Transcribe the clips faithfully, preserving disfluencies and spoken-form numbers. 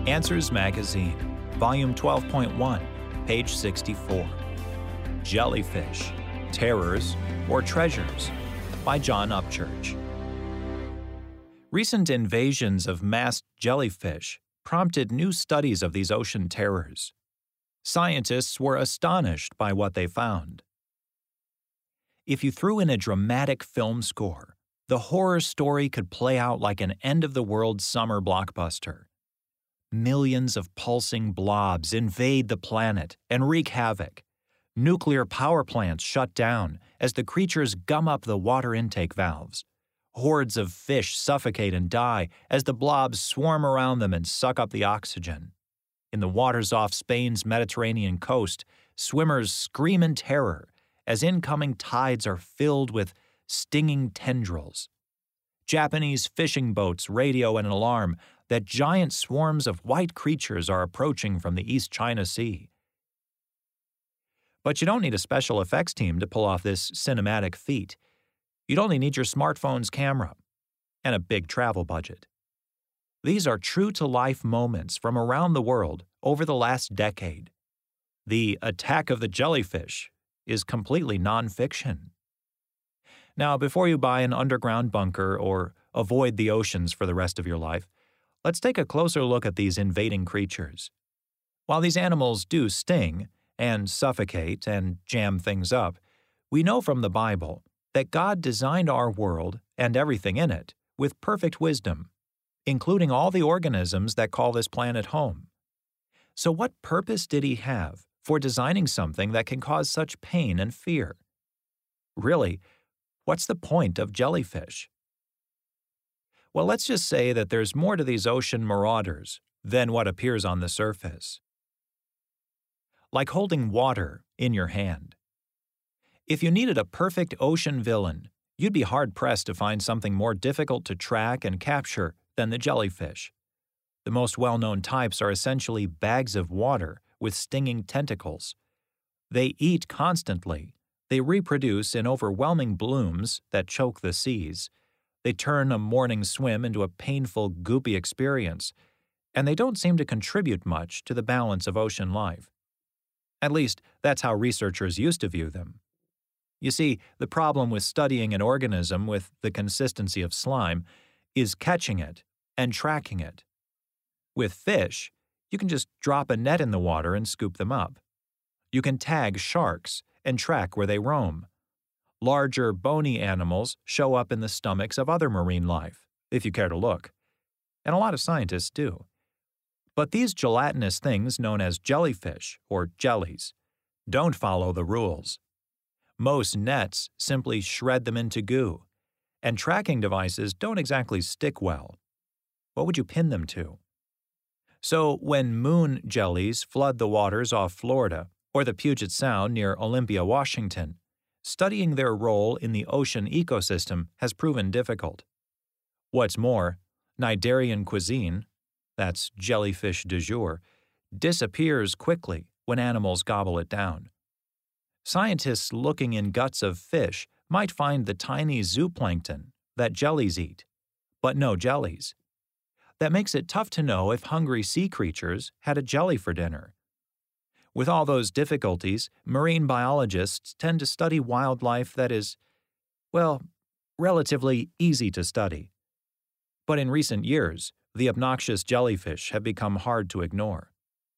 Answers Magazine, Volume twelve point one, page sixty-four. Jellyfish, Terrors or Treasures, by John Upchurch. Recent invasions of masked jellyfish prompted new studies of these ocean terrors. Scientists were astonished by what they found. If you threw in a dramatic film score, the horror story could play out like an end-of-the-world summer blockbuster. Millions of pulsing blobs invade the planet and wreak havoc. Nuclear power plants shut down as the creatures gum up the water intake valves. Hordes of fish suffocate and die as the blobs swarm around them and suck up the oxygen. In the waters off Spain's Mediterranean coast, swimmers scream in terror as incoming tides are filled with stinging tendrils. Japanese fishing boats radio an alarm that giant swarms of white creatures are approaching from the East China Sea. But you don't need a special effects team to pull off this cinematic feat. You'd only need your smartphone's camera and a big travel budget. These are true-to-life moments from around the world over the last decade. The Attack of the Jellyfish is completely non-fiction. Now, before you buy an underground bunker or avoid the oceans for the rest of your life, let's take a closer look at these invading creatures. While these animals do sting and suffocate and jam things up, we know from the Bible that God designed our world and everything in it with perfect wisdom, including all the organisms that call this planet home. So what purpose did He have for designing something that can cause such pain and fear? Really, what's the point of jellyfish? Well, let's just say that there's more to these ocean marauders than what appears on the surface. Like holding water in your hand. If you needed a perfect ocean villain, you'd be hard-pressed to find something more difficult to track and capture than the jellyfish. The most well-known types are essentially bags of water with stinging tentacles. They eat constantly. They reproduce in overwhelming blooms that choke the seas. They turn a morning swim into a painful, goopy experience, and they don't seem to contribute much to the balance of ocean life. At least, that's how researchers used to view them. You see, the problem with studying an organism with the consistency of slime is catching it and tracking it. With fish, you can just drop a net in the water and scoop them up. You can tag sharks and track where they roam. Larger, bony animals show up in the stomachs of other marine life, if you care to look. And a lot of scientists do. But these gelatinous things known as jellyfish, or jellies, don't follow the rules. Most nets simply shred them into goo, and tracking devices don't exactly stick well. What would you pin them to? So when moon jellies flood the waters off Florida or the Puget Sound near Olympia, Washington, studying their role in the ocean ecosystem has proven difficult. What's more, Cnidarian cuisine, that's jellyfish du jour, disappears quickly when animals gobble it down. Scientists looking in guts of fish might find the tiny zooplankton that jellies eat, but no jellies. That makes it tough to know if hungry sea creatures had a jelly for dinner. With all those difficulties, marine biologists tend to study wildlife that is, well, relatively easy to study. But in recent years, the obnoxious jellyfish have become hard to ignore.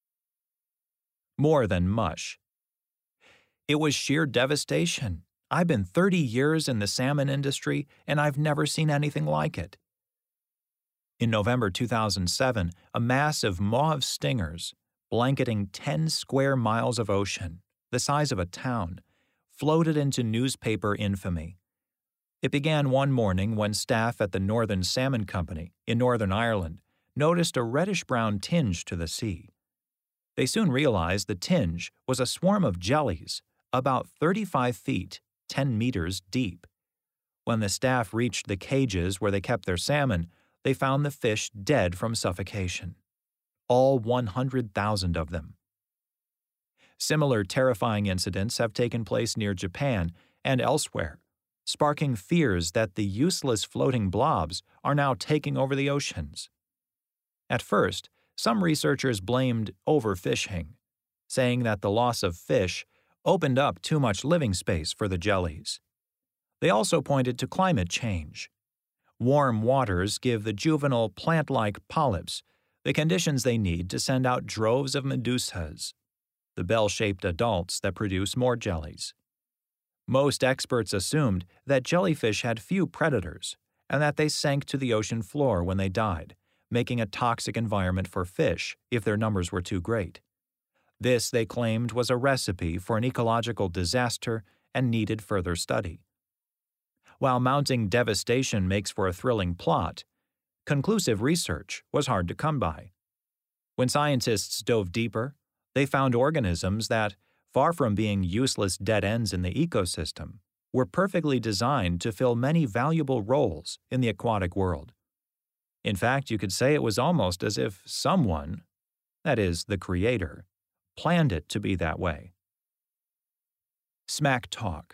More than mush. It was sheer devastation. I've been thirty years in the salmon industry, and I've never seen anything like it. In November two thousand seven, a mass of mauve stingers, blanketing ten square miles of ocean, the size of a town, floated into newspaper infamy. It began one morning when staff at the Northern Salmon Company in Northern Ireland noticed a reddish-brown tinge to the sea. They soon realized the tinge was a swarm of jellies, about thirty-five feet, ten meters deep. When the staff reached the cages where they kept their salmon, they found the fish dead from suffocation. All one hundred thousand of them. Similar terrifying incidents have taken place near Japan and elsewhere, sparking fears that the useless floating blobs are now taking over the oceans. At first, Some researchers blamed overfishing, saying that the loss of fish opened up too much living space for the jellies. They also pointed to climate change. Warm waters give the juvenile plant-like polyps the conditions they need to send out droves of medusas, the bell-shaped adults that produce more jellies. Most experts assumed that jellyfish had few predators and that they sank to the ocean floor when they died, making a toxic environment for fish if their numbers were too great. This, they claimed, was a recipe for an ecological disaster and needed further study. While mounting devastation makes for a thrilling plot, conclusive research was hard to come by. When scientists dove deeper, they found organisms that, far from being useless dead ends in the ecosystem, were perfectly designed to fill many valuable roles in the aquatic world. In fact, you could say it was almost as if someone, that is, the creator, planned it to be that way. Smack talk.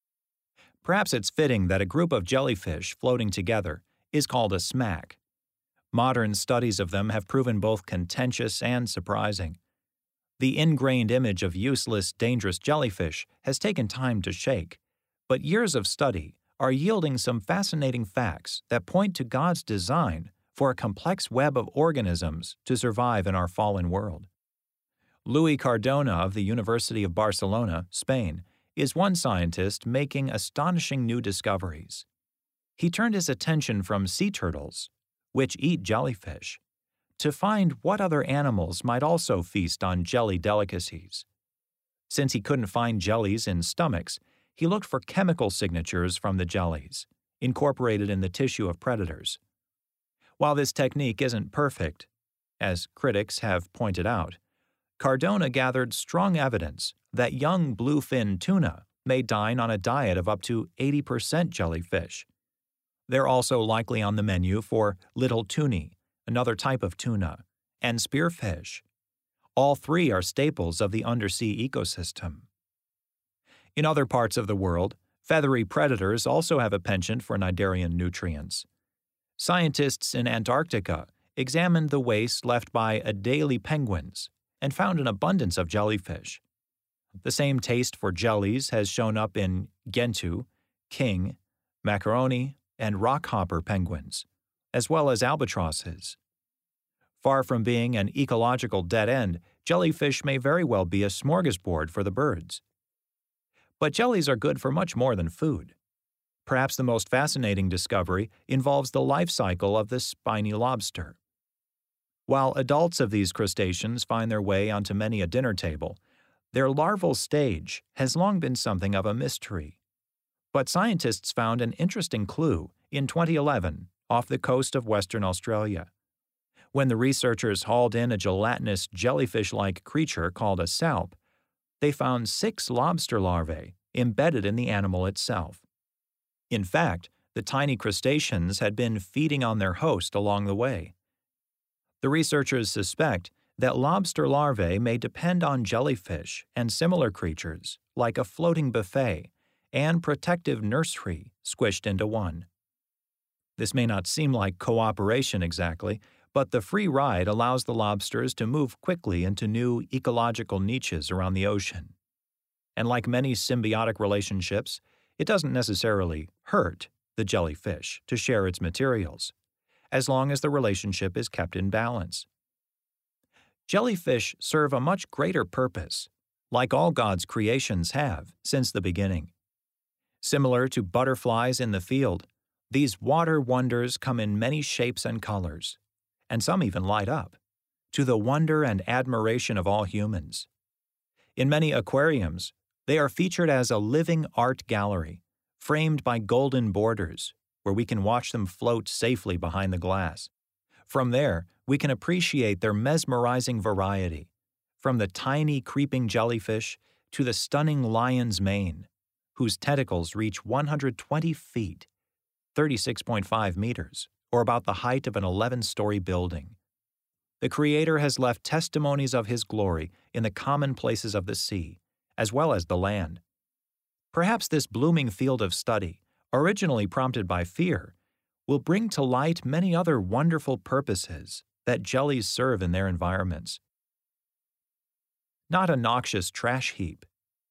Perhaps it's fitting that a group of jellyfish floating together is called a smack. Modern studies of them have proven both contentious and surprising. The ingrained image of useless, dangerous jellyfish has taken time to shake, but years of study are yielding some fascinating facts that point to God's design for a complex web of organisms to survive in our fallen world. Luis Cardona of the University of Barcelona, Spain, is one scientist making astonishing new discoveries. He turned his attention from sea turtles, which eat jellyfish, to find what other animals might also feast on jelly delicacies. Since he couldn't find jellies in stomachs, he looked for chemical signatures from the jellies, incorporated in the tissue of predators. While this technique isn't perfect, as critics have pointed out, Cardona gathered strong evidence that young bluefin tuna may dine on a diet of up to eighty percent jellyfish. They're also likely on the menu for little tuni, another type of tuna, and spearfish. All three are staples of the undersea ecosystem. In other parts of the world, feathery predators also have a penchant for cnidarian nutrients. Scientists in Antarctica examined the waste left by Adelie penguins and found an abundance of jellyfish. The same taste for jellies has shown up in Gentoo, king, macaroni, and rockhopper penguins, as well as albatrosses. Far from being an ecological dead end, jellyfish may very well be a smorgasbord for the birds. But jellies are good for much more than food. Perhaps the most fascinating discovery involves the life cycle of the spiny lobster. While adults of these crustaceans find their way onto many a dinner table, their larval stage has long been something of a mystery. But scientists found an interesting clue in twenty eleven off the coast of Western Australia. When the researchers hauled in a gelatinous jellyfish-like creature called a salp, they found six lobster larvae embedded in the animal itself. In fact, the tiny crustaceans had been feeding on their host along the way. The researchers suspect that lobster larvae may depend on jellyfish and similar creatures, like a floating buffet and protective nursery squished into one. This may not seem like cooperation exactly, but the free ride allows the lobsters to move quickly into new ecological niches around the ocean. And like many symbiotic relationships, it doesn't necessarily hurt the jellyfish to share its materials, as long as the relationship is kept in balance. Jellyfish serve a much greater purpose, like all God's creations have since the beginning. Similar to butterflies in the field, these water wonders come in many shapes and colors, and some even light up, to the wonder and admiration of all humans. In many aquariums, they are featured as a living art gallery, framed by golden borders, where we can watch them float safely behind the glass. From there, we can appreciate their mesmerizing variety, from the tiny creeping jellyfish to the stunning lion's mane, whose tentacles reach one hundred twenty feet, thirty-six point five meters, or about the height of an eleven-story building. The Creator has left testimonies of His glory in the commonplaces of the sea, as well as the land. Perhaps this blooming field of study, originally prompted by fear, will bring to light many other wonderful purposes that jellies serve in their environments. Not a noxious trash heap.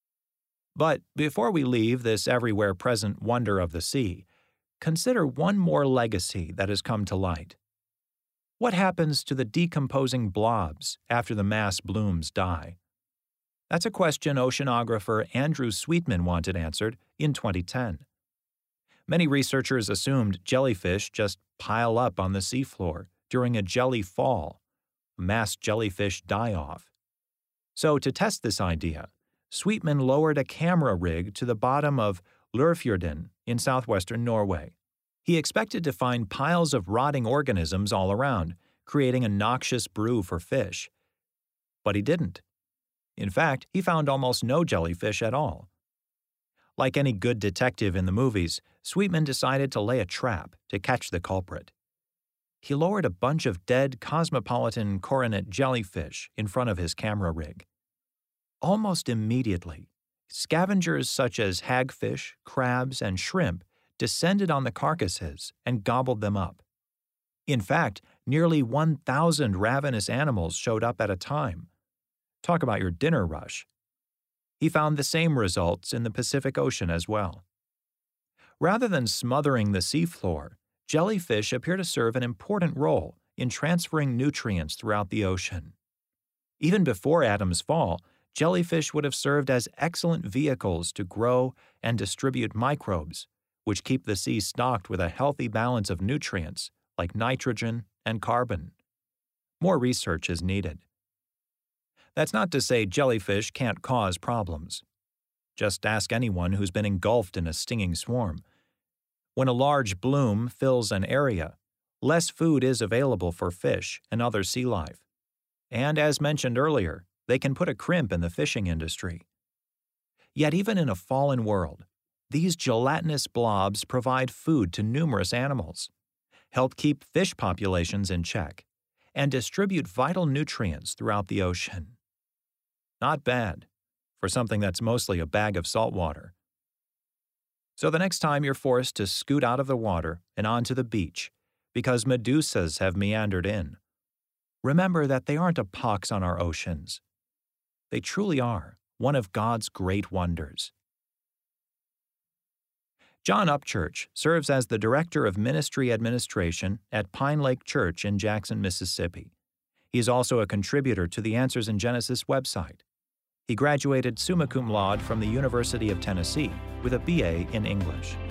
But before we leave this everywhere present wonder of the sea, consider one more legacy that has come to light. What happens to the decomposing blobs after the mass blooms die? That's a question oceanographer Andrew Sweetman wanted answered in twenty ten. Many researchers assumed jellyfish just pile up on the seafloor during a jelly fall, a mass jellyfish die-off. So to test this idea, Sweetman lowered a camera rig to the bottom of Lurfjorden in southwestern Norway. He expected to find piles of rotting organisms all around, creating a noxious brew for fish. But he didn't. In fact, he found almost no jellyfish at all. Like any good detective in the movies, Sweetman decided to lay a trap to catch the culprit. He lowered a bunch of dead cosmopolitan coronet jellyfish in front of his camera rig. Almost immediately, scavengers such as hagfish, crabs, and shrimp descended on the carcasses and gobbled them up. In fact, nearly one thousand ravenous animals showed up at a time. Talk about your dinner rush. He found the same results in the Pacific Ocean as well. Rather than smothering the seafloor, jellyfish appear to serve an important role in transferring nutrients throughout the ocean. Even before Adam's fall, jellyfish would have served as excellent vehicles to grow and distribute microbes, which keep the sea stocked with a healthy balance of nutrients like nitrogen and carbon. More research is needed. That's not to say jellyfish can't cause problems. Just ask anyone who's been engulfed in a stinging swarm. When a large bloom fills an area, less food is available for fish and other sea life. And as mentioned earlier, they can put a crimp in the fishing industry. Yet even in a fallen world, these gelatinous blobs provide food to numerous animals, help keep fish populations in check, and distribute vital nutrients throughout the ocean. Not bad for something that's mostly a bag of salt water. So the next time you're forced to scoot out of the water and onto the beach because medusas have meandered in, remember that they aren't a pox on our oceans. They truly are one of God's great wonders. John Upchurch serves as the Director of Ministry Administration at Pine Lake Church in Jackson, Mississippi. He is also a contributor to the Answers in Genesis website. He graduated summa cum laude from the University of Tennessee with a B A in English.